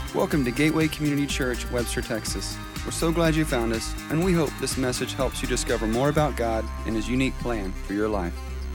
Welcome to Gateway Community Church, Webster, Texas. We're so glad you found us, and we hope this message helps you discover more about God and His unique plan for your life.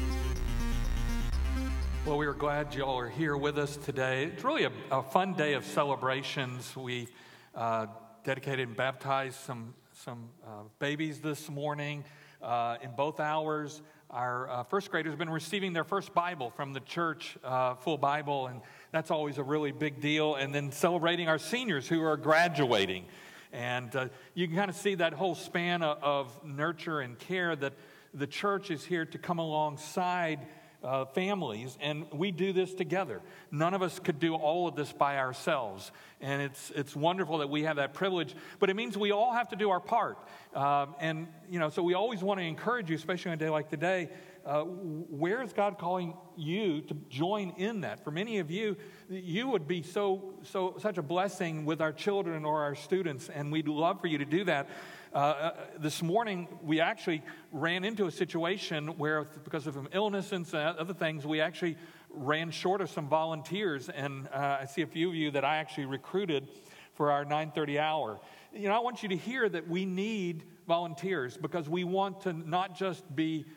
Well, we are glad you all are here with us today. It's really a fun day of celebrations. We dedicated and baptized some babies this morning in both hours. Our first graders have been receiving their first Bible from the church, full Bible, and that's always a really big deal. And then celebrating our seniors who are graduating. And you can kind of see that whole span of nurture and care that the church is here to come alongside families, and we do this together. None of us could do all of this by ourselves, and it's wonderful that we have that privilege, but it means we all have to do our part. And, so we always want to encourage you, especially on a day like today, where is God calling you to join in that? For many of you, you would be such a blessing with our children or our students, and we'd love for you to do that. This morning, we actually ran into a situation where, because of some illness and other things, we actually ran short of some volunteers. And I see a few of you that I actually recruited for our 9:30 hour. I want you to hear that we need volunteers because we want to not just be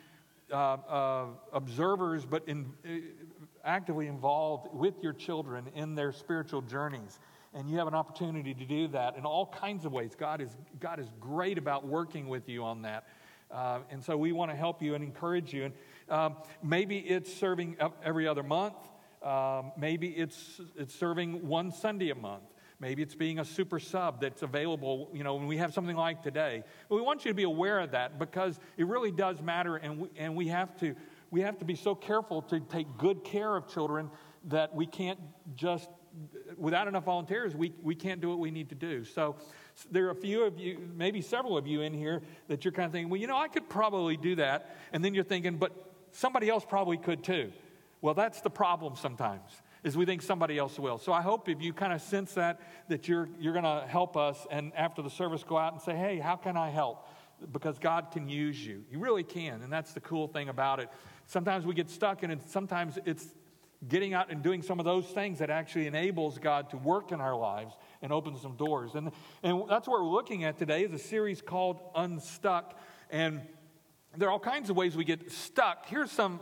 observers, but actively involved with your children in their spiritual journeys. And you have an opportunity to do that in all kinds of ways. God is great about working with you on that. And so we want to help you and encourage you. And maybe it's serving every other month. Maybe it's serving one Sunday a month. Maybe it's being a super sub that's available, when we have something like today. But we want you to be aware of that because it really does matter, and we have to be so careful to take good care of children that we can't just, without enough volunteers, we can't do what we need to do. So there are a few of you, maybe several of you in here that you're kind of thinking, well, I could probably do that. And then you're thinking, but somebody else probably could too. Well, that's the problem sometimes, is we think somebody else will. So I hope if you kind of sense that you're going to help us, and after the service go out and say, hey, how can I help? Because God can use you. You really can, and that's the cool thing about it. Sometimes we get stuck in it. Sometimes it's getting out and doing some of those things that actually enables God to work in our lives and open some doors. And that's what we're looking at today is a series called Unstuck. And there are all kinds of ways we get stuck. Here's some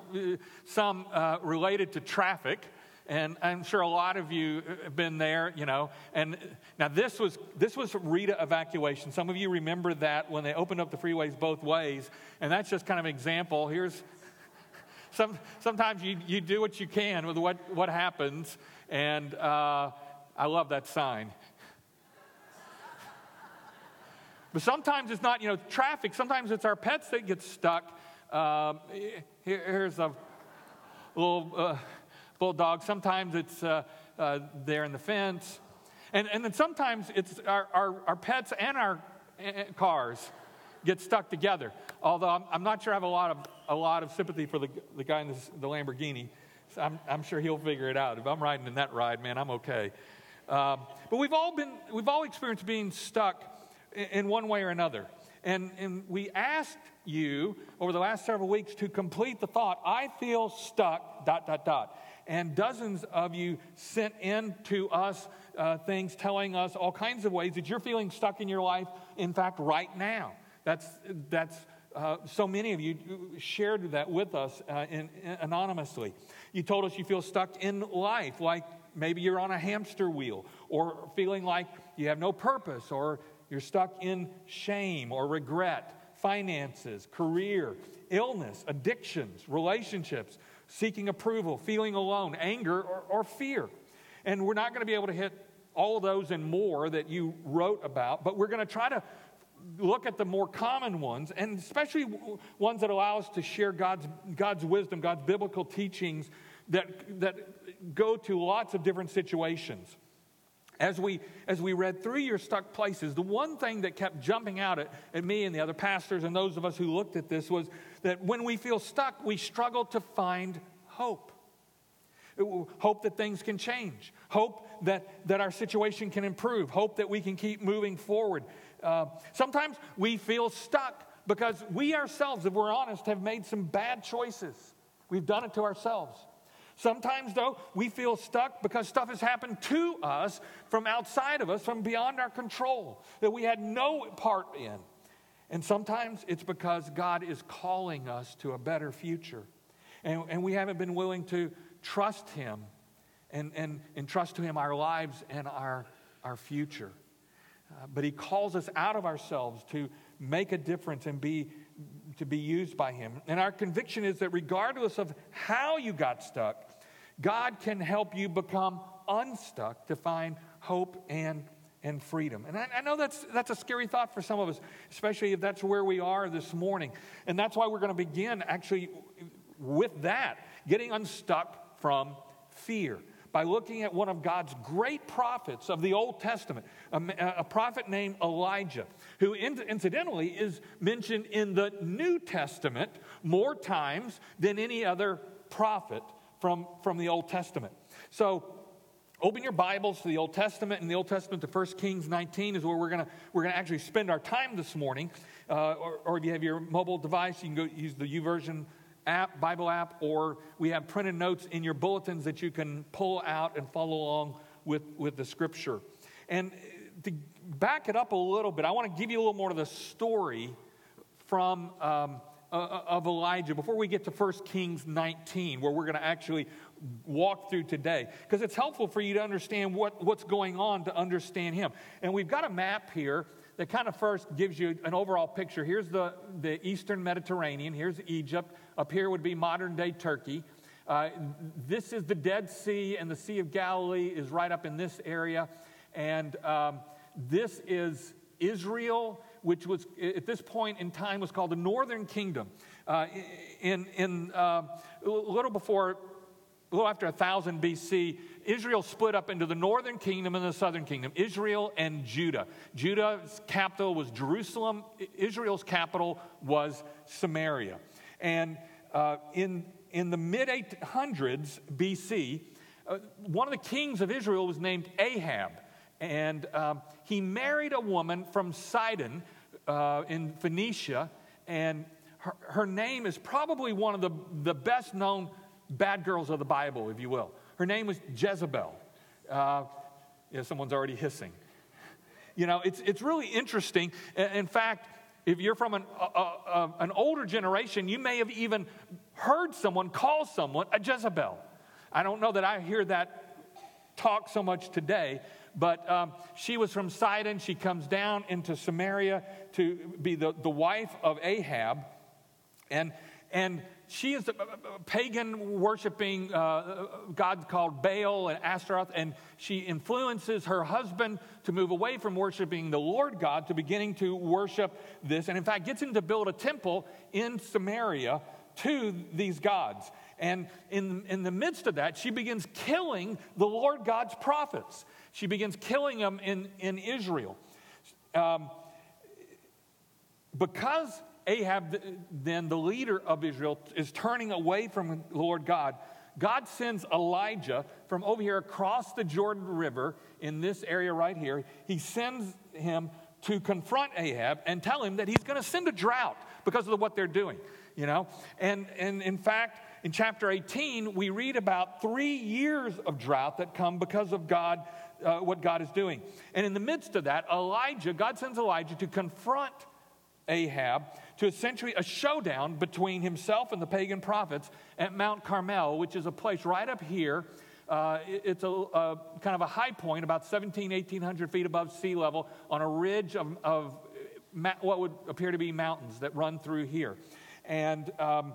related to traffic. And I'm sure a lot of you have been there, And now this was Rita evacuation. Some of you remember that when they opened up the freeways both ways. And that's just kind of an example. Here's sometimes you do what you can with what happens. And I love that sign. But sometimes it's not, traffic. Sometimes it's our pets that get stuck. Here's a little bulldog. Sometimes it's there in the fence. And then sometimes it's our pets and our cars get stuck together. Although I'm not sure I have a lot of sympathy for the guy in the Lamborghini. So I'm sure he'll figure it out. If I'm riding in that ride, man, I'm okay. But we've all experienced being stuck in one way or another. And we asked you over the last several weeks to complete the thought, I feel stuck, ... And dozens of you sent in to us things telling us all kinds of ways that you're feeling stuck in your life, in fact, right now. That's so many of you shared that with us anonymously. You told us you feel stuck in life, like maybe you're on a hamster wheel, or feeling like you have no purpose, or you're stuck in shame or regret, finances, career, illness, addictions, relationships, seeking approval, feeling alone, anger, or fear. And we're not going to be able to hit all of those and more that you wrote about, but we're going to try to look at the more common ones, and especially ones that allow us to share God's wisdom, God's biblical teachings that go to lots of different situations. As we read through your stuck places, the one thing that kept jumping out at me and the other pastors and those of us who looked at this was that when we feel stuck, we struggle to find hope. Hope that things can change. Hope that our situation can improve. Hope that we can keep moving forward. Sometimes we feel stuck because we ourselves, if we're honest, have made some bad choices. We've done it to ourselves. Sometimes, though, we feel stuck because stuff has happened to us from outside of us, from beyond our control, that we had no part in. And sometimes it's because God is calling us to a better future. And we haven't been willing to trust Him and trust to Him our lives and our future. But He calls us out of ourselves to make a difference and to be used by Him. And our conviction is that regardless of how you got stuck, God can help you become unstuck to find hope and freedom. And I know that's a scary thought for some of us, especially if that's where we are this morning. And that's why we're going to begin actually with that, getting unstuck from fear, by looking at one of God's great prophets of the Old Testament, a prophet named Elijah, who incidentally is mentioned in the New Testament more times than any other prophet from the Old Testament. So open your Bibles to the Old Testament, and the Old Testament to 1 Kings 19 is where we're gonna actually spend our time this morning. Or if you have your mobile device, you can go use the YouVersion app, Bible app, or we have printed notes in your bulletins that you can pull out and follow along with the Scripture. And to back it up a little bit, I want to give you a little more of the story from of Elijah before we get to 1 Kings 19, where we're going to actually walk through today, because it's helpful for you to understand what's going on, to understand him. And we've got a map here that kind of first gives you an overall picture. Here's the Eastern Mediterranean. Here's Egypt. Up here would be modern-day Turkey. This is the Dead Sea, and the Sea of Galilee is right up in this area. And this is Israel, which was at this point in time was called the Northern Kingdom. A little after 1000 BC, Israel split up into the Northern Kingdom and the Southern Kingdom, Israel and Judah. Judah's capital was Jerusalem. Israel's capital was Samaria. And in the mid-800s BC, one of the kings of Israel was named Ahab. And he married a woman from Sidon in Phoenicia. And her name is probably one of the best-known bad girls of the Bible, if you will. Her name was Jezebel. Someone's already hissing. You know, it's really interesting. In fact, if you're from an older generation, you may have even heard someone call someone a Jezebel. I don't know that I hear that talk so much today, but she was from Sidon. She comes down into Samaria to be the wife of Ahab, and she is a pagan worshiping god called Baal and Ashtaroth, and she influences her husband to move away from worshiping the Lord God to beginning to worship this, and in fact gets him to build a temple in Samaria to these gods. And in the midst of that, she begins killing the Lord God's prophets. She begins killing them in Israel. Because Ahab, then the leader of Israel, is turning away from the Lord God, God sends Elijah from over here across the Jordan River in this area right here. He sends him to confront Ahab and tell him that he's going to send a drought because of what they're doing, you know. And in fact, in chapter 18, we read about 3 years of drought that come because of God, what God is doing. And in the midst of that, God sends Elijah to confront Ahab, to essentially a showdown between himself and the pagan prophets at Mount Carmel, which is a place right up here. It's a kind of a high point, about 1,800 feet above sea level, on a ridge of what would appear to be mountains that run through here. And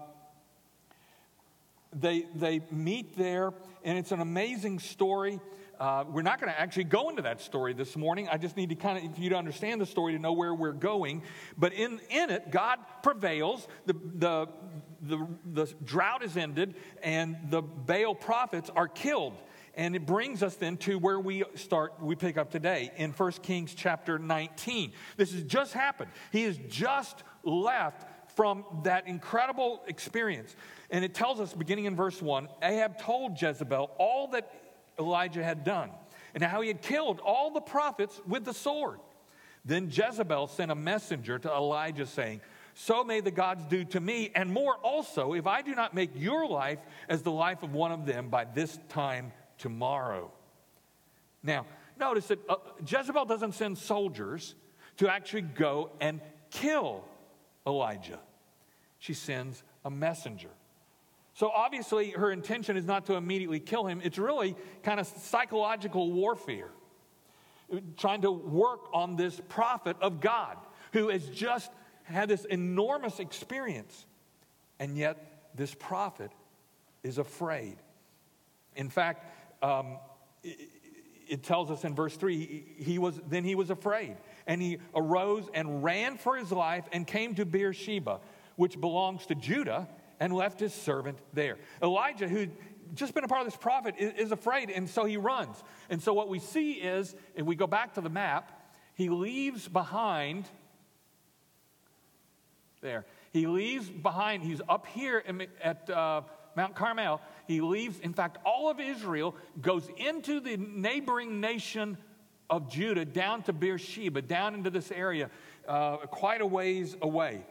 they meet there, and it's an amazing story. We're not going to actually go into that story this morning. I just need to for you to understand the story to know where we're going. But in it, God prevails. The drought is ended, and the Baal prophets are killed. And it brings us then to where we pick up today in 1 Kings chapter 19. This has just happened. He has just left from that incredible experience. And it tells us, beginning in verse 1, Ahab told Jezebel all that Elijah had done, and how he had killed all the prophets with the sword. Then Jezebel sent a messenger to Elijah saying, so may the gods do to me, and more also, if I do not make your life as the life of one of them by this time tomorrow. Now, notice that Jezebel doesn't send soldiers to actually go and kill Elijah. She sends a messenger. So obviously her intention is not to immediately kill him. It's really kind of psychological warfare, trying to work on this prophet of God who has just had this enormous experience. And yet this prophet is afraid. In fact, it tells us in verse 3, he was afraid. And he arose and ran for his life and came to Beersheba, which belongs to Judah, and left his servant there. Elijah, who'd just been a part of this prophet, is afraid, and so he runs. And so what we see is, if we go back to the map, he leaves behind, there. He leaves behind, he's up here at Mount Carmel. He leaves, in fact, all of Israel goes into the neighboring nation of Judah, down to Beersheba, down into this area, quite a ways away.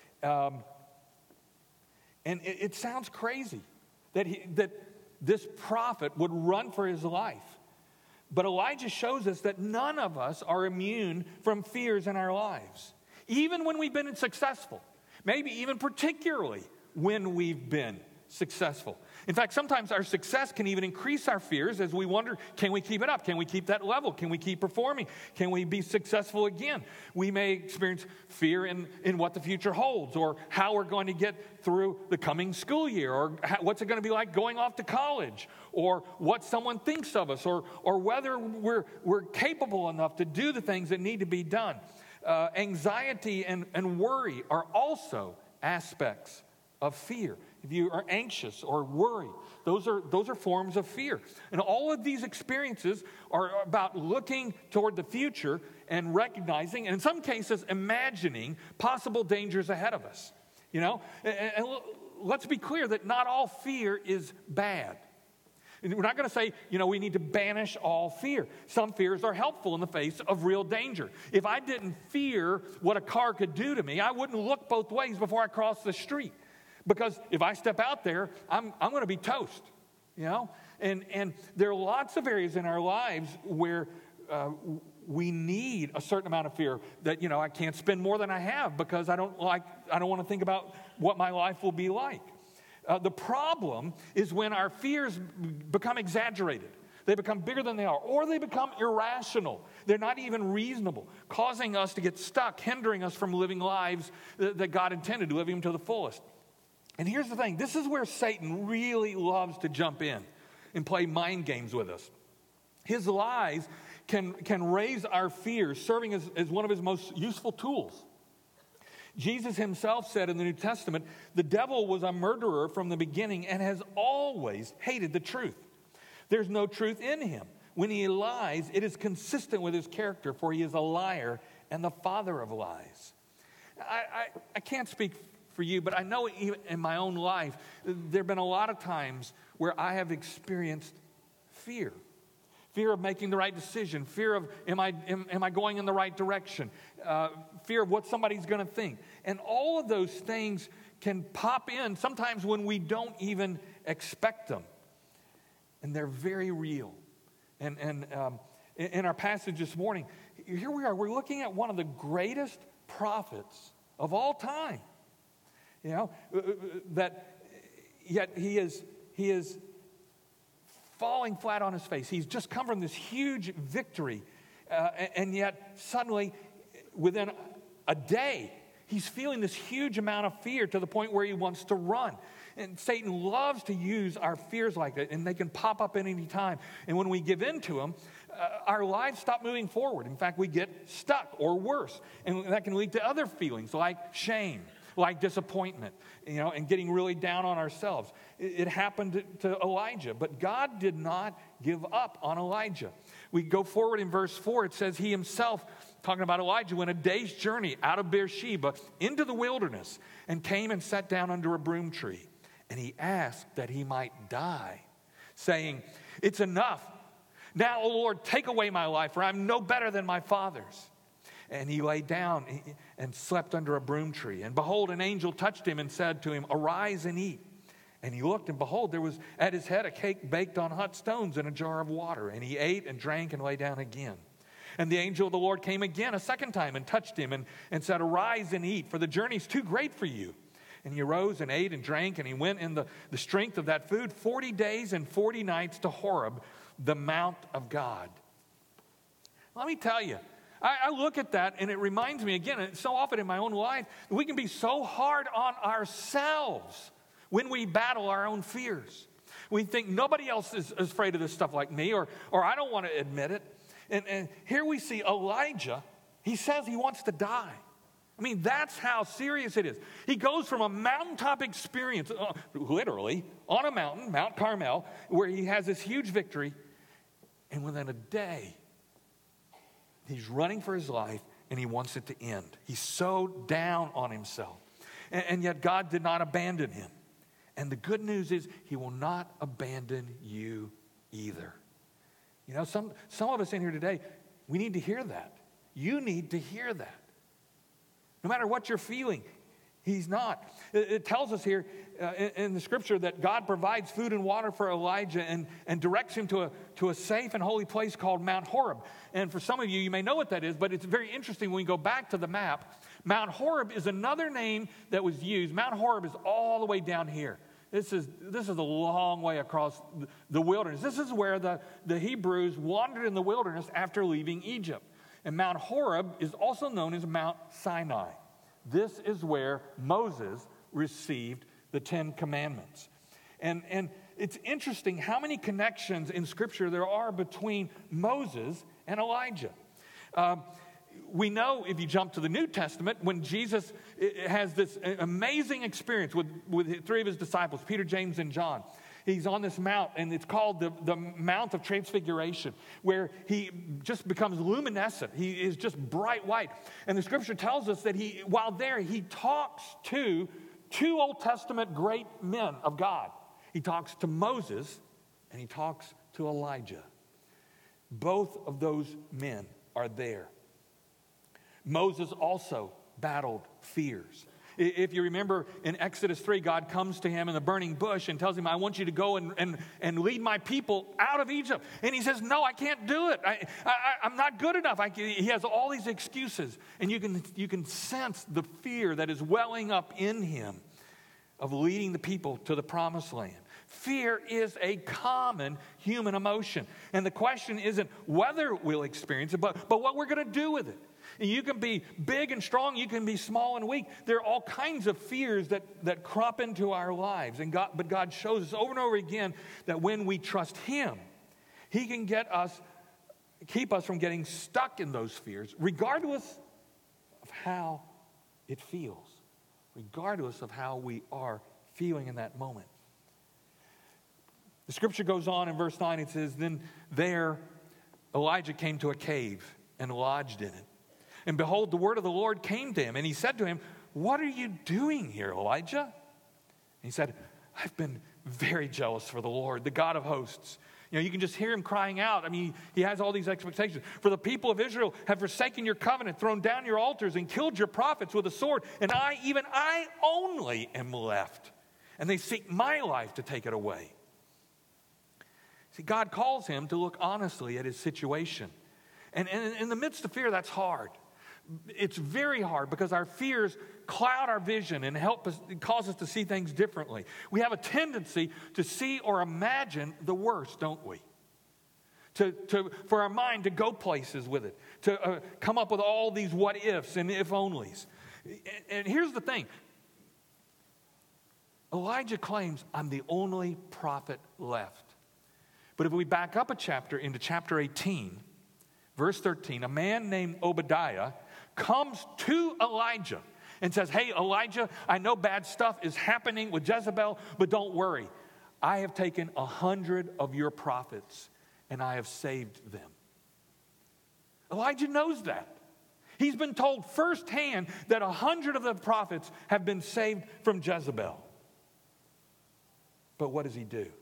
And it sounds crazy that this prophet would run for his life. But Elijah shows us that none of us are immune from fears in our lives. Even when we've been successful. Maybe even particularly when we've been successful. In fact, sometimes our success can even increase our fears as we wonder, can we keep it up? Can we keep that level? Can we keep performing? Can we be successful again? We may experience fear in what the future holds, or how we're going to get through the coming school year, or what's it going to be like going off to college, or what someone thinks of us, or whether we're capable enough to do the things that need to be done. Anxiety and worry are also aspects of fear. If you are anxious or worried, those are forms of fear. And all of these experiences are about looking toward the future and recognizing, and in some cases, imagining possible dangers ahead of us. You know, and let's be clear that not all fear is bad. We're not going to say, we need to banish all fear. Some fears are helpful in the face of real danger. If I didn't fear what a car could do to me, I wouldn't look both ways before I crossed the street. Because if I step out there, I'm going to be toast, And there are lots of areas in our lives where we need a certain amount of fear that, I can't spend more than I have because I don't want to think about what my life will be like. The problem is when our fears become exaggerated. They become bigger than they are, or they become irrational. They're not even reasonable, causing us to get stuck, hindering us from living lives that God intended, living them to the fullest. And here's the thing. This is where Satan really loves to jump in and play mind games with us. His lies can raise our fears, serving as one of his most useful tools. Jesus himself said in the New Testament, the devil was a murderer from the beginning and has always hated the truth. There's no truth in him. When he lies, it is consistent with his character, for he is a liar and the father of lies. I can't speak for you, but I know even in my own life, there have been a lot of times where I have experienced fear. Fear of making the right decision. Fear of, am I going in the right direction? Fear of what somebody's going to think. And all of those things can pop in sometimes when we don't even expect them. And they're very real. And in our passage this morning, here we are. We're looking at one of the greatest prophets of all time. That yet he is falling flat on his face. He's just come from this huge victory. And yet suddenly, within a day, he's feeling this huge amount of fear to the point where he wants to run. And Satan loves to use our fears like that, and they can pop up at any time. And when we give in to them, our lives stop moving forward. In fact, we get stuck or worse. And that can lead to other feelings like shame, like disappointment, and getting really down on ourselves. It happened to Elijah, but God did not give up on Elijah. We go forward in verse 4. It says he himself, talking about Elijah, went a day's journey out of Beersheba into the wilderness and came and sat down under a broom tree. And he asked that he might die, saying, "It's enough. Now, O Lord, take away my life, for I'm no better than my fathers." And he lay down and slept under a broom tree. And behold, an angel touched him and said to him, "Arise and eat." And he looked, and behold, there was at his head a cake baked on hot stones and a jar of water. And he ate and drank and lay down again. And the angel of the Lord came again a second time and touched him and said, "Arise and eat, for the journey's too great for you." And he arose and ate and drank, and he went in the strength of that food 40 days and 40 nights to Horeb, the Mount of God. Let me tell you, I look at that, and it reminds me, again, so often in my own life, we can be so hard on ourselves when we battle our own fears. We think nobody else is afraid of this stuff like me, or I don't want to admit it. And here we see Elijah. He says he wants to die. I mean, that's how serious it is. He goes from a mountaintop experience, literally, on a mountain, Mount Carmel, where he has this huge victory, and within a day, he's running for his life, and he wants it to end. He's so down on himself. And yet God did not abandon him. And the good news is he will not abandon you either. You know, some of us in here today, we need to hear that. You need to hear that. No matter what you're feeling, he's not. It tells us here in the scripture that God provides food and water for Elijah and directs him to a safe and holy place called Mount Horeb. And for some of you, you may know what that is, but it's very interesting when we go back to the map. Mount Horeb is another name that was used. Mount Horeb is all the way down here. This is a long way across the wilderness. This is where the Hebrews wandered in the wilderness after leaving Egypt. And Mount Horeb is also known as Mount Sinai. This is where Moses received the 10 Commandments. And it's interesting how many connections in Scripture there are between Moses and Elijah. We know, if you jump to the New Testament, when Jesus has this amazing experience with 3 of his disciples, Peter, James, and John. He's on this mount, and it's called the Mount of Transfiguration, where he just becomes luminescent. He is just bright white. And the scripture tells us that while there, he talks to 2 Old Testament great men of God. He talks to Moses, and he talks to Elijah. Both of those men are there. Moses also battled fears. If you remember in Exodus 3, God comes to him in the burning bush and tells him, "I want you to go and lead my people out of Egypt." And he says, "No, I can't do it. I'm not good enough." He has all these excuses. And you can sense the fear that is welling up in him of leading the people to the promised land. Fear is a common human emotion. And the question isn't whether we'll experience it, but what we're going to do with it. And you can be big and strong, you can be small and weak. There are all kinds of fears that crop into our lives. But God shows us over and over again that when we trust him, he can keep us from getting stuck in those fears, regardless of how it feels, regardless of how we are feeling in that moment. The scripture goes on in verse 9, it says, "Then there Elijah came to a cave and lodged in it. And behold, the word of the Lord came to him, and he said to him, 'What are you doing here, Elijah?' And he said, 'I've been very jealous for the Lord, the God of hosts.'" You know, you can just hear him crying out. I mean, he has all these expectations. "For the people of Israel have forsaken your covenant, thrown down your altars, and killed your prophets with a sword. And I only am left. And they seek my life to take it away." See, God calls him to look honestly at his situation. And in the midst of fear, that's hard. It's very hard because our fears cloud our vision and cause us to see things differently. We have a tendency to see or imagine the worst, don't we? For our mind to go places with it, to come up with all these what ifs and if onlys. And here's the thing. Elijah claims, "I'm the only prophet left." But if we back up a chapter into chapter 18, verse 13, a man named Obadiah comes to Elijah and says, "Hey, Elijah, I know bad stuff is happening with Jezebel, but don't worry. I have taken 100 of your prophets and I have saved them." Elijah knows that. He's been told firsthand that 100 of the prophets have been saved from Jezebel. But what does he do?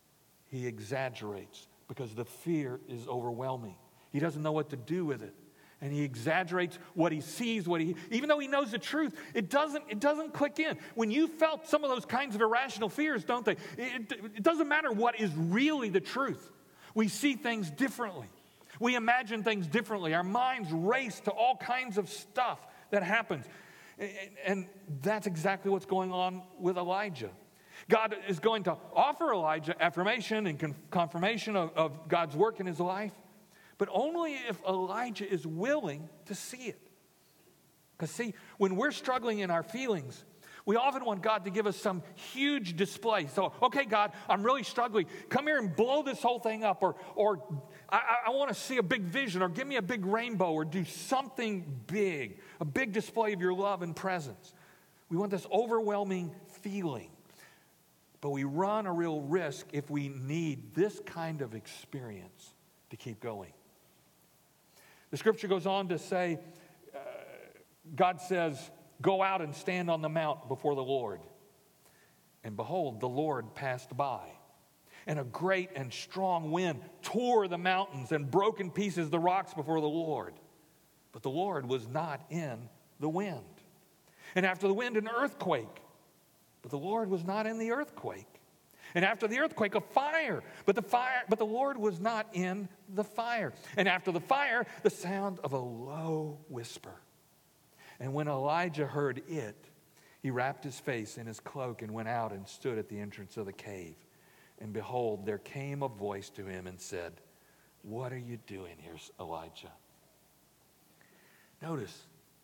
He exaggerates because the fear is overwhelming. He doesn't know what to do with it. And he exaggerates what he sees, even though he knows the truth, it doesn't click in. When you felt some of those kinds of irrational fears, don't they? It doesn't matter what is really the truth. We see things differently. We imagine things differently. Our minds race to all kinds of stuff that happens. And that's exactly what's going on with Elijah. God is going to offer Elijah affirmation and confirmation of God's work in his life, but only if Elijah is willing to see it. Because see, when we're struggling in our feelings, we often want God to give us some huge display. So, okay, God, I'm really struggling. Come here and blow this whole thing up. Or I want to see a big vision, or give me a big rainbow, or do something big, a big display of your love and presence. We want this overwhelming feeling. But we run a real risk if we need this kind of experience to keep going. The scripture goes on to say, God says, go out and stand on the mount before the Lord. And behold, the Lord passed by. And a great and strong wind tore the mountains and broke in pieces the rocks before the Lord. But the Lord was not in the wind. And after the wind, an earthquake. But the Lord was not in the earthquake. And after the earthquake, a fire. But the Lord was not in the fire. And after the fire, the sound of a low whisper. And when Elijah heard it, he wrapped his face in his cloak and went out and stood at the entrance of the cave. And behold, there came a voice to him and said, what are you doing here, Elijah? Notice,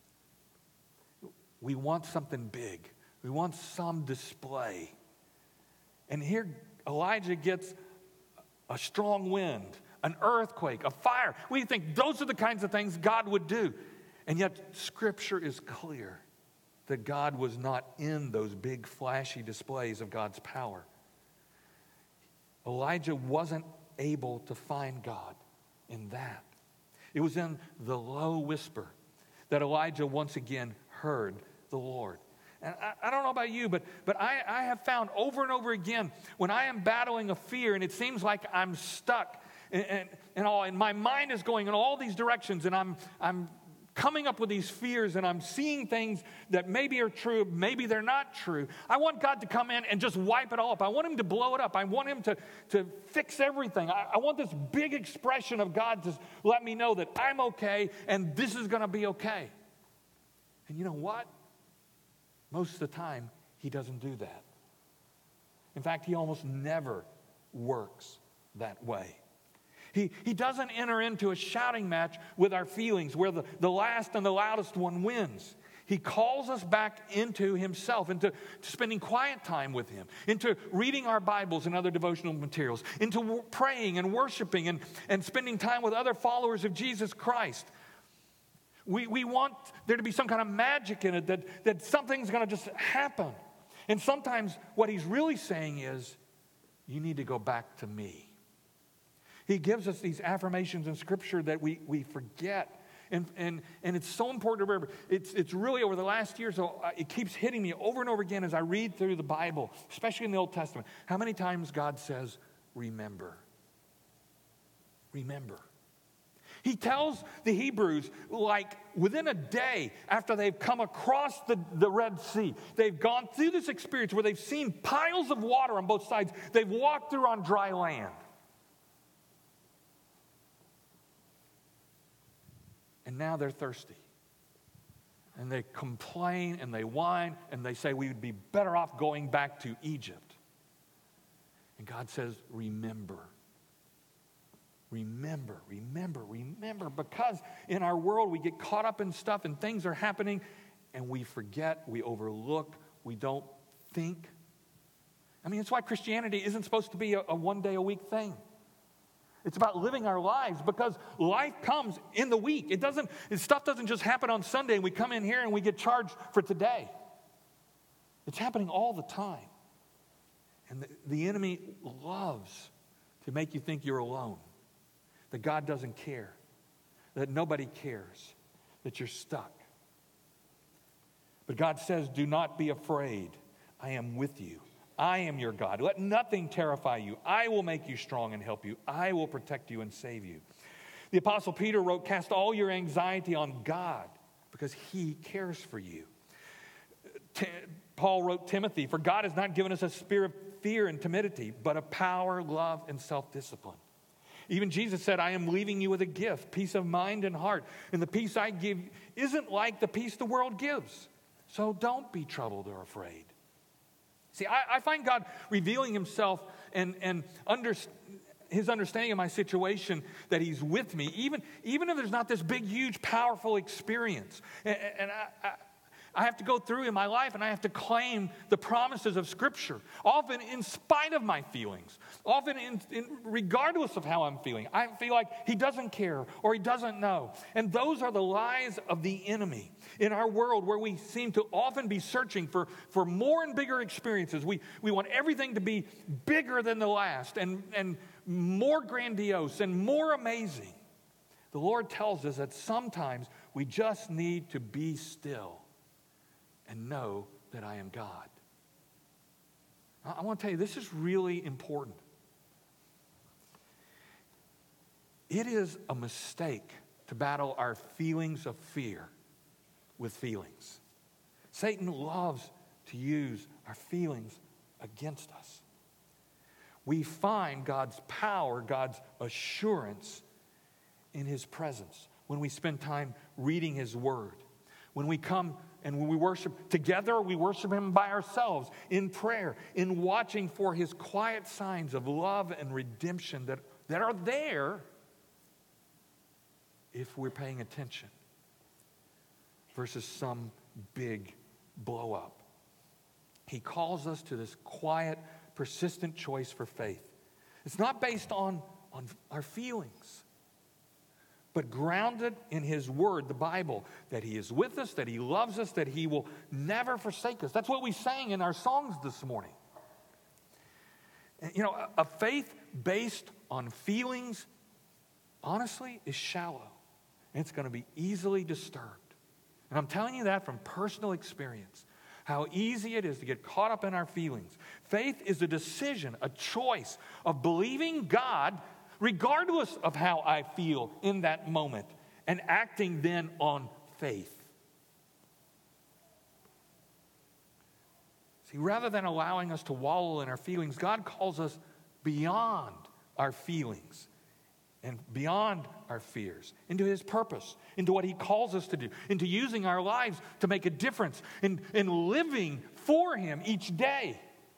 we want something big. We want some display. And here Elijah gets a strong wind, an earthquake, a fire. We think those are the kinds of things God would do. And yet Scripture is clear that God was not in those big flashy displays of God's power. Elijah wasn't able to find God in that. It was in the low whisper that Elijah once again heard the Lord. And I don't know about you, but I have found over and over again when I am battling a fear and it seems like I'm stuck and my mind is going in all these directions and I'm coming up with these fears and I'm seeing things that maybe are true, maybe they're not true. I want God to come in and just wipe it all up. I want him to blow it up. I want him to fix everything. I want this big expression of God to let me know that I'm okay and this is going to be okay. And you know what? Most of the time, he doesn't do that. In fact, he almost never works that way. He doesn't enter into a shouting match with our feelings where the last and the loudest one wins. He calls us back into himself, into spending quiet time with him, into reading our Bibles and other devotional materials, into praying and worshiping and spending time with other followers of Jesus Christ. We want there to be some kind of magic in it, that something's going to just happen. And sometimes what he's really saying is, you need to go back to me. He gives us these affirmations in Scripture that we forget. And it's so important to remember. It's really over the last year, so it keeps hitting me over and over again as I read through the Bible, especially in the Old Testament. How many times God says, remember. Remember. He tells the Hebrews, like within a day after they've come across the Red Sea, they've gone through this experience where they've seen piles of water on both sides. They've walked through on dry land. And now they're thirsty. And they complain and they whine and they say we would be better off going back to Egypt. And God says, remember. Remember, remember, remember, because in our world we get caught up in stuff and things are happening and we forget, we overlook, we don't think. I mean, it's why Christianity isn't supposed to be a one-day-a-week thing. It's about living our lives because life comes in the week. Stuff doesn't just happen on Sunday and we come in here and we get charged for today. It's happening all the time. And the enemy loves to make you think you're alone. That God doesn't care, that nobody cares, that you're stuck. But God says, do not be afraid. I am with you. I am your God. Let nothing terrify you. I will make you strong and help you. I will protect you and save you. The Apostle Peter wrote, cast all your anxiety on God because he cares for you. Paul wrote Timothy, for God has not given us a spirit of fear and timidity, but of power, love, and self-discipline. Even Jesus said, I am leaving you with a gift, peace of mind and heart. And the peace I give isn't like the peace the world gives. So don't be troubled or afraid. See, I find God revealing himself and his understanding of my situation, that he's with me, even if there's not this big, huge, powerful experience. And I have to go through in my life and I have to claim the promises of Scripture, often in spite of my feelings, often regardless of how I'm feeling. I feel like he doesn't care or he doesn't know. And those are the lies of the enemy in our world, where we seem to often be searching for more and bigger experiences. We want everything to be bigger than the last and more grandiose and more amazing. The Lord tells us that sometimes we just need to be still and know that I am God. I want to tell you, this is really important. It is a mistake to battle our feelings of fear with feelings. Satan loves to use our feelings against us. We find God's power, God's assurance in his presence when we spend time reading his word. When we come and when we worship together, we worship him by ourselves in prayer, in watching for his quiet signs of love and redemption that are there if we're paying attention, versus some big blow up. He calls us to this quiet, persistent choice for faith. It's not based on our feelings, but grounded in his word, the Bible, that he is with us, that he loves us, that he will never forsake us. That's what we sang in our songs this morning. And, a faith based on feelings, honestly, is shallow. And it's going to be easily disturbed. And I'm telling you that from personal experience, how easy it is to get caught up in our feelings. Faith is a decision, a choice of believing God regardless of how I feel in that moment, and acting then on faith. See, rather than allowing us to wallow in our feelings, God calls us beyond our feelings and beyond our fears, into his purpose, into what he calls us to do, into using our lives to make a difference, in living for him each day.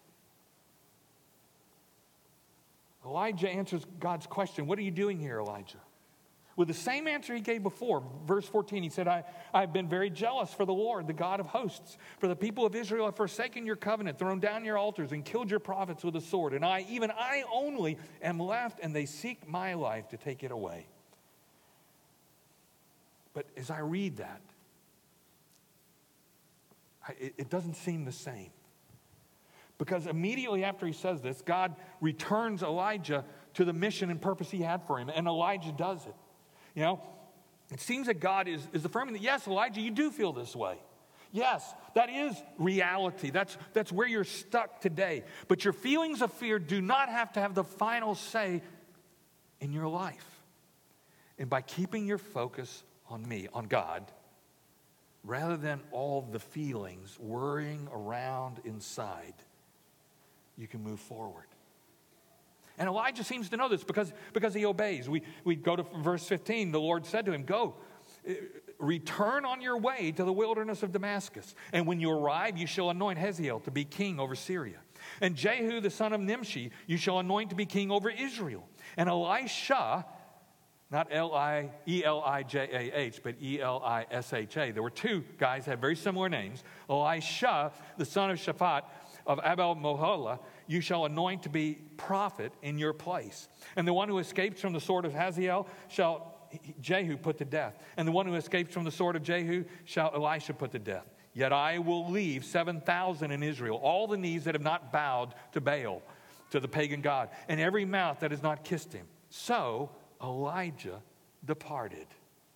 Elijah answers God's question, what are you doing here, Elijah? With the same answer he gave before. Verse 14, he said, I've been very jealous for the Lord, the God of hosts. For the people of Israel have forsaken your covenant, thrown down your altars, and killed your prophets with a sword. And even I only am left, and they seek my life to take it away. But as I read that, it doesn't seem the same. Because immediately after he says this, God returns Elijah to the mission and purpose he had for him. And Elijah does it. It seems that God is affirming that, yes, Elijah, you do feel this way. Yes, that is reality. That's where you're stuck today. But your feelings of fear do not have to have the final say in your life. And by keeping your focus on me, on God, rather than all the feelings worrying around inside, you can move forward. And Elijah seems to know this because he obeys. We go to verse 15. The Lord said to him, go, return on your way to the wilderness of Damascus. And when you arrive, you shall anoint Hazael to be king over Syria. And Jehu, the son of Nimshi, you shall anoint to be king over Israel. And Elisha, not Elijah, but Elisha. There were two guys that had very similar names. Elisha, the son of Shaphat, of Abel Moholah, you shall anoint to be prophet in your place. And the one who escapes from the sword of Hazael shall Jehu put to death. And the one who escapes from the sword of Jehu shall Elisha put to death. Yet I will leave 7,000 in Israel, all the knees that have not bowed to Baal, to the pagan god, and every mouth that has not kissed him. So Elijah departed.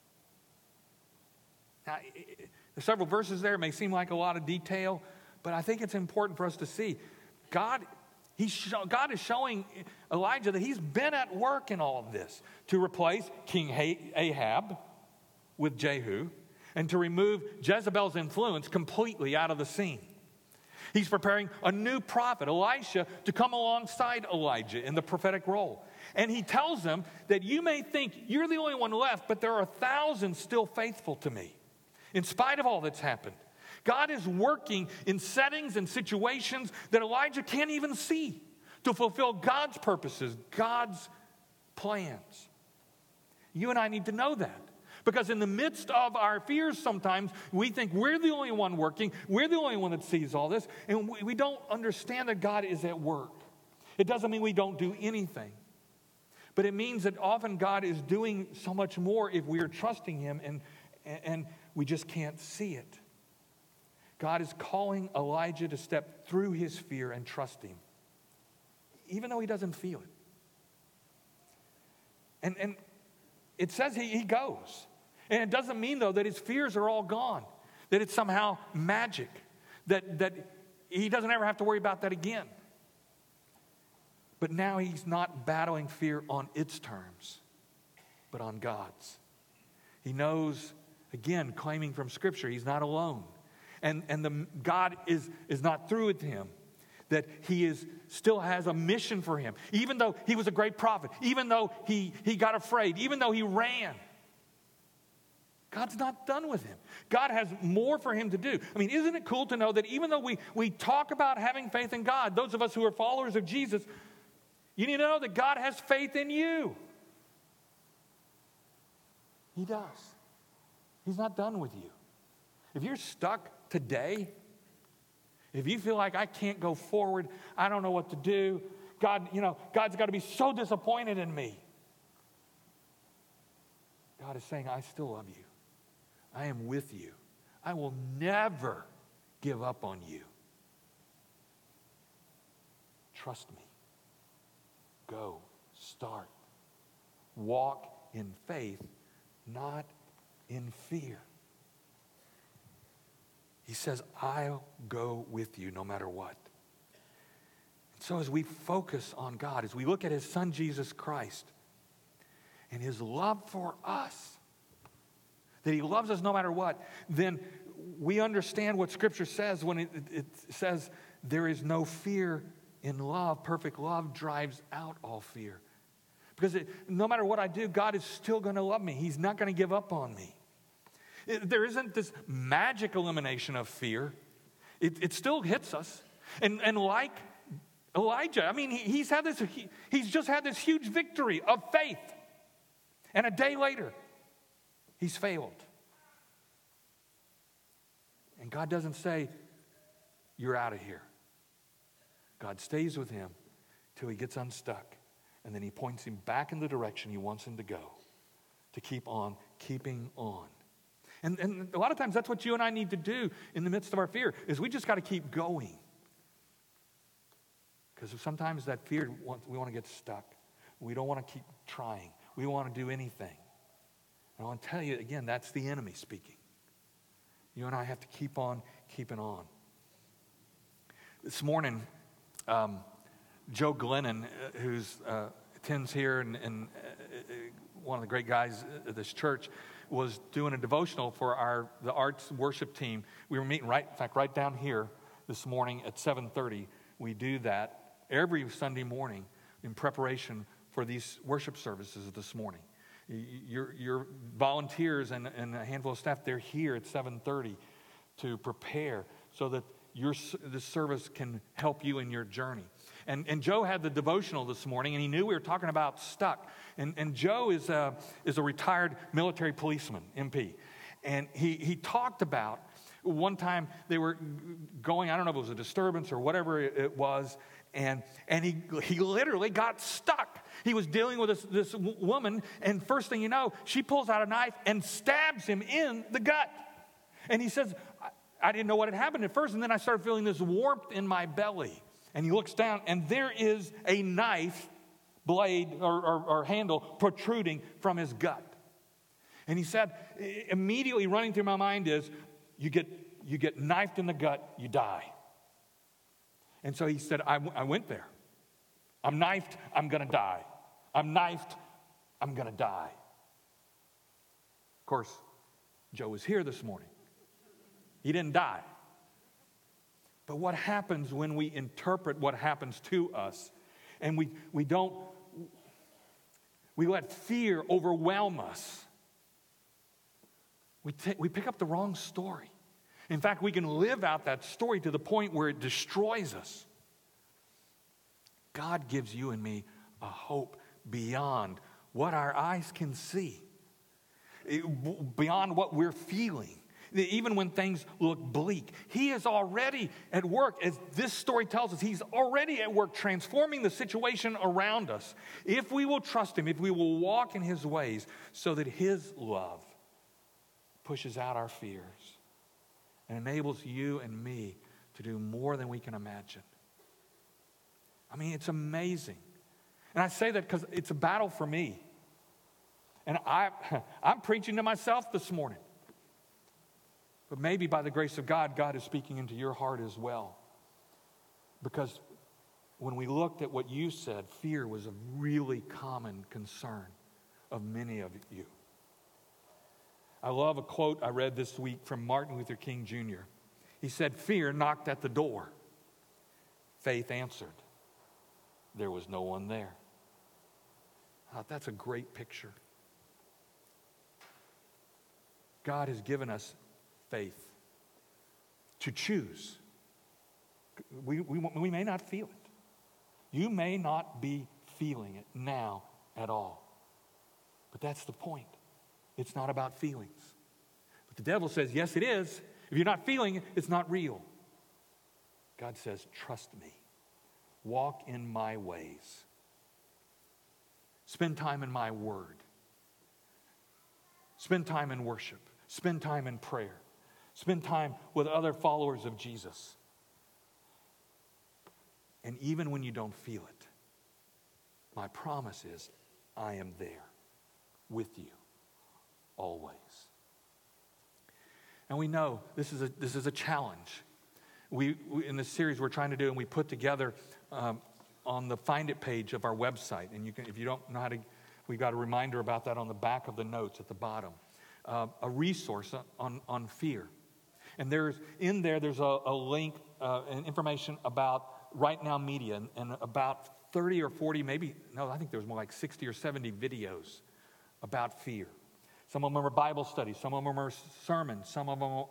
Now, there's several verses there. It may seem like a lot of detail, but I think it's important for us to see. God God is showing Elijah that he's been at work in all of this to replace King Ahab with Jehu and to remove Jezebel's influence completely out of the scene. He's preparing a new prophet, Elisha, to come alongside Elijah in the prophetic role. And he tells them that you may think you're the only one left, but there are thousands still faithful to me, in spite of all that's happened. God is working in settings and situations that Elijah can't even see to fulfill God's purposes, God's plans. You and I need to know that. Because in the midst of our fears sometimes, we think we're the only one working, we're the only one that sees all this, and we don't understand that God is at work. It doesn't mean we don't do anything. But it means that often God is doing so much more if we are trusting Him and we just can't see it. God is calling Elijah to step through his fear and trust Him, even though he doesn't feel it. And it says he goes. And it doesn't mean, though, that his fears are all gone, that it's somehow magic, that he doesn't ever have to worry about that again. But now he's not battling fear on its terms, but on God's. He knows, again, claiming from Scripture, he's not alone. And God is not through with him, that he still has a mission for him. Even though he was a great prophet, even though he got afraid, even though he ran, God's not done with him. God has more for him to do. I mean, isn't it cool to know that even though we talk about having faith in God, those of us who are followers of Jesus, you need to know that God has faith in you. He does. He's not done with you. If you're stuck today, if you feel like I can't go forward, I don't know what to do, God's got to be so disappointed in me. God is saying, I still love you. I am with you. I will never give up on you. Trust me. Go. Start. Walk in faith, not in fear. He says, I'll go with you no matter what. And so as we focus on God, as we look at His Son, Jesus Christ, and His love for us, that He loves us no matter what, then we understand what Scripture says when it says there is no fear in love. Perfect love drives out all fear. Because no matter what I do, God is still going to love me. He's not going to give up on me. There isn't this magic elimination of fear. It still hits us. And like Elijah, I mean, he's just had this huge victory of faith. And a day later, he's failed. And God doesn't say, you're out of here. God stays with him till he gets unstuck. And then he points him back in the direction he wants him to go, to keep on keeping on. And a lot of times that's what you and I need to do in the midst of our fear, is we just got to keep going. Because sometimes that fear, we want to get stuck. We don't want to keep trying. We want to do anything. And I want to tell you, again, that's the enemy speaking. You and I have to keep on keeping on. This morning, Joe Glennon, who attends here and one of the great guys at this church, was doing a devotional for the arts worship team. We were meeting right down here this morning at 7:30. We do that every Sunday morning in preparation for these worship services this morning. Your volunteers and a handful of staff, they're here at 7:30 to prepare so that this service can help you in your journey. And Joe had the devotional this morning, and he knew we were talking about stuck. And Joe is a retired military policeman, MP. And he talked about one time they were going, I don't know if it was a disturbance or whatever it was, and he literally got stuck. He was dealing with this woman, and first thing you know, she pulls out a knife and stabs him in the gut. And he says, I didn't know what had happened at first, and then I started feeling this warmth in my belly. And he looks down, and there is a knife blade or handle protruding from his gut. And he said, immediately running through my mind is, you get knifed in the gut, you die. And so he said, I went there. I'm knifed, I'm going to die. I'm knifed, I'm going to die. Of course, Joe was here this morning. He didn't die. But what happens when we interpret what happens to us and we let fear overwhelm us? We pick up the wrong story. In fact, we can live out that story to the point where it destroys us. God gives you and me a hope beyond what our eyes can see, beyond what we're feeling. Even when things look bleak, He is already at work. As this story tells us, He's already at work transforming the situation around us. If we will trust Him, if we will walk in His ways, so that His love pushes out our fears and enables you and me to do more than we can imagine. I mean, it's amazing. And I say that because it's a battle for me. And I'm preaching to myself this morning. But maybe by the grace of God, God is speaking into your heart as well. Because when we looked at what you said, fear was a really common concern of many of you. I love a quote I read this week from Martin Luther King Jr. He said, "Fear knocked at the door. Faith answered. There was no one there." That's a great picture. God has given us faith to choose. We may not feel it. You may not be feeling it now at all. But that's the point. It's not about feelings. But the devil says, yes, it is. If you're not feeling it, it's not real. God says, trust me. Walk in my ways. Spend time in my word. Spend time in worship. Spend time in prayer. Spend time with other followers of Jesus. And even when you don't feel it, my promise is I am there with you always. And we know this is a challenge. We in this series we're trying to do, and we put together on the Find It page of our website. And you can, if you don't know how to, we've got a reminder about that on the back of the notes at the bottom. A resource on fear. And there's a link and information about Right Now Media and about 30 or 40, I think there was more like 60 or 70 videos about fear. Some of them are Bible studies, some of them are sermons, some of them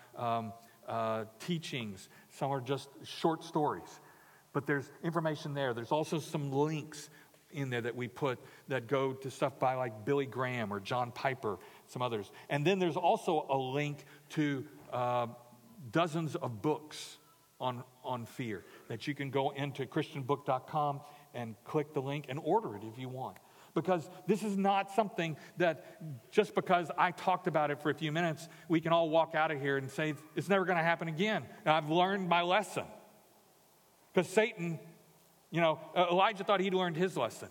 are teachings, some are just short stories. But there's information there. There's also some links in there that we put that go to stuff by like Billy Graham or John Piper, some others. And then there's also a link to dozens of books on fear that you can go into christianbook.com and click the link and order it if you want. Because this is not something that just because I talked about it for a few minutes, we can all walk out of here and say, it's never going to happen again. And I've learned my lesson. Because Satan, Elijah thought he'd learned his lesson.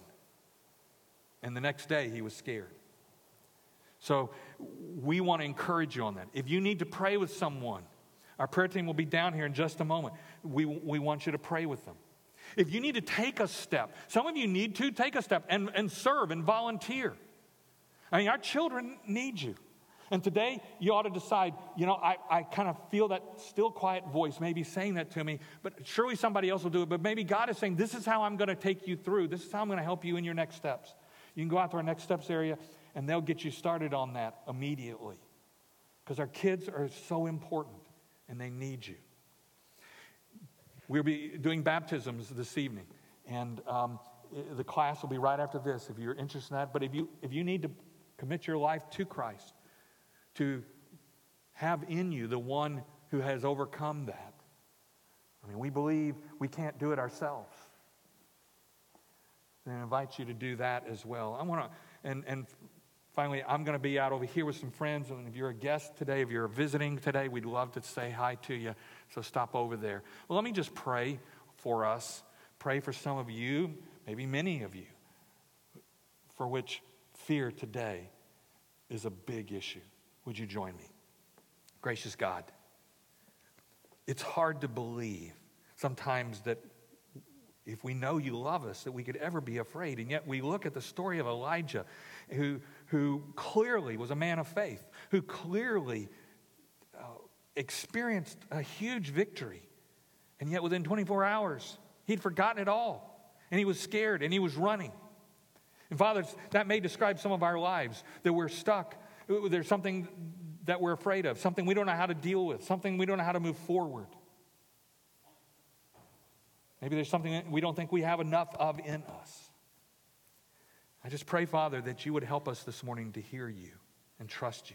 And the next day he was scared. So we want to encourage you on that. If you need to pray with someone, our prayer team will be down here in just a moment. We want you to pray with them. If you need to take a step, some of you need to take a step and serve and volunteer. I mean, our children need you. And today, you ought to decide, I kind of feel that still quiet voice maybe saying that to me, but surely somebody else will do it. But maybe God is saying, this is how I'm going to take you through. This is how I'm going to help you in your next steps. You can go out to our next steps area, and they'll get you started on that immediately. Because our kids are so important, and they need you. We'll be doing baptisms this evening, and the class will be right after this if you're interested in that. But if you need to commit your life to Christ, to have in you the one who has overcome that. I mean, we believe we can't do it ourselves. And I invite you to do that as well. I want to, and finally, I'm going to be out over here with some friends. And if you're a guest today, if you're visiting today, we'd love to say hi to you. So stop over there. Well, let me just pray for us. Pray for some of you, maybe many of you, for which fear today is a big issue. Would you join me? Gracious God, it's hard to believe sometimes that if we know you love us, that we could ever be afraid. And yet we look at the story of Elijah, who clearly was a man of faith, who clearly experienced a huge victory. And yet within 24 hours, he'd forgotten it all. And he was scared, and he was running. And Father, that may describe some of our lives, that we're stuck. There's something that we're afraid of, something we don't know how to deal with, something we don't know how to move forward. Maybe there's something that we don't think we have enough of in us. I just pray, Father, that you would help us this morning to hear you and trust you.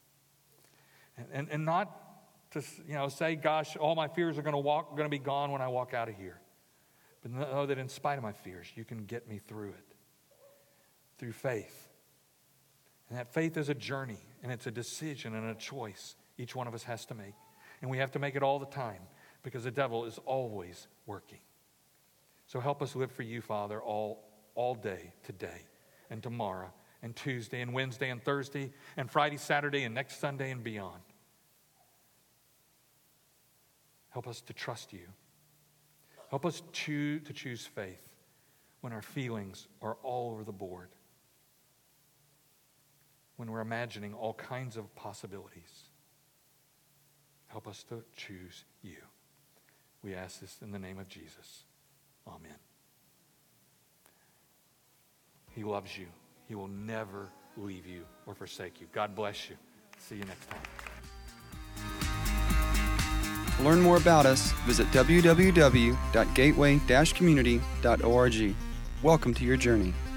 And not to say, gosh, all my fears are going to be gone when I walk out of here. But know that in spite of my fears, you can get me through it. Through faith. And that faith is a journey, and it's a decision and a choice each one of us has to make. And we have to make it all the time, because the devil is always working. So help us live for you, Father, all day today and tomorrow and Tuesday and Wednesday and Thursday and Friday, Saturday and next Sunday and beyond. Help us to trust you. Help us to choose faith when our feelings are all over the board, when we're imagining all kinds of possibilities. Help us to choose you. We ask this in the name of Jesus. Amen. He loves you. He will never leave you or forsake you. God bless you. See you next time. To learn more about us, visit www.gateway-community.org. Welcome to your journey.